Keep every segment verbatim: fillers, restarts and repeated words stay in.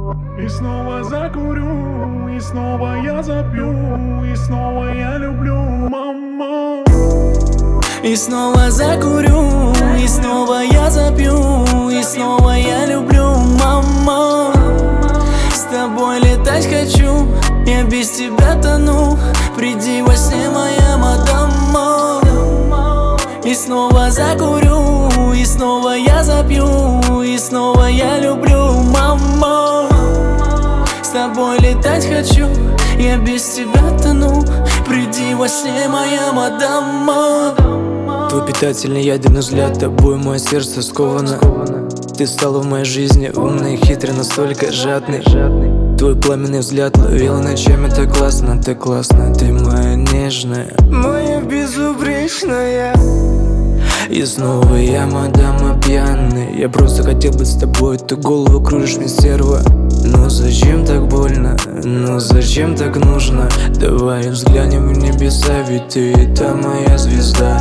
И снова закурю, и снова я запью, и снова я люблю, мама. И снова закурю, и снова я запью, и снова я люблю, мама. С тобой летать хочу, я без тебя тону. Приди во сне, моя мадама. И снова закурю, и снова я запью, и снова я люблю, мама. С тобой летать хочу, я без тебя тону. Приди во сне, моя мадама. Твой питательный ядерный взгляд, тобой мое сердце сковано. Ты стала в моей жизни умный, хитрый, настолько жадный. Твой пламенный взгляд ловил ночами, так классно, так классно. Ты моя нежная, моя безупречная. И снова я, мадама, пьяный. Я просто хотел быть с тобой, ты голову кружишь мне, стерва. Ну зачем так больно, ну зачем так нужно? Давай взглянем в небеса, ведь ты это моя звезда.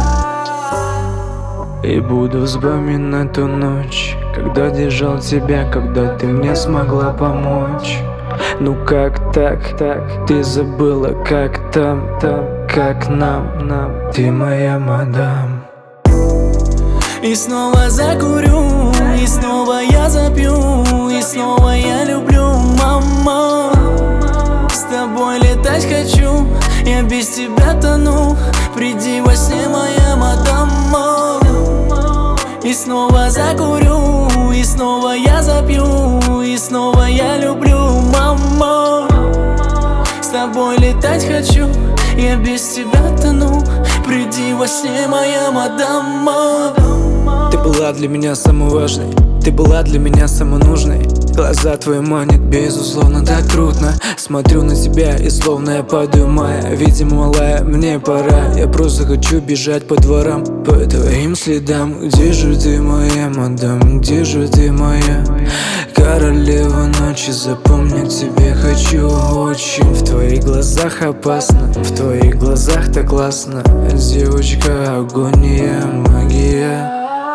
И буду вспоминать ту ночь, когда держал тебя, когда ты мне смогла помочь. Ну как так, так, ты забыла, как там, там, как нам, нам. Ты моя мадам. И снова закурю, и снова я запью, и снова я люблю, мама. С тобой летать хочу, я без тебя тону. Приди во сне, моя мадама. И снова закурю, и снова я запью, и снова я люблю, мама. С тобой летать хочу, я без тебя тону. Приди во сне, моя мадама. Ты была для меня самой важной, ты была для меня самой нужной. Глаза твои манят, безусловно, так трудно. Смотрю на тебя и словно я падаю, моя. Видимо, малая, мне пора. Я просто хочу бежать по дворам, по твоим следам. Где же ты, моя мадам, где же ты, моя королева ночи? Запомнить тебе хочу очень. В твоих глазах опасно, в твоих глазах так классно. Девочка, агония, магия.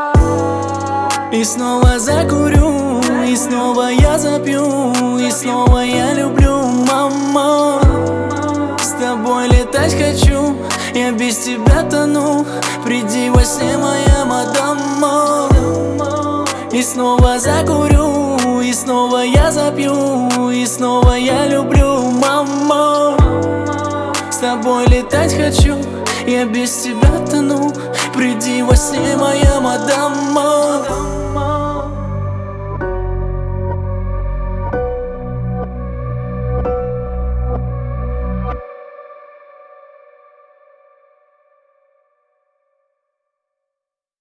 И снова закурю, и снова я запью, и снова я люблю, мама. С тобой летать хочу, я без тебя тону. Приди во сне, моя мадама. И снова закурю, и снова я запью, и снова я люблю, мама. С тобой летать хочу, я без тебя тону. Приди во сне, моя мадама.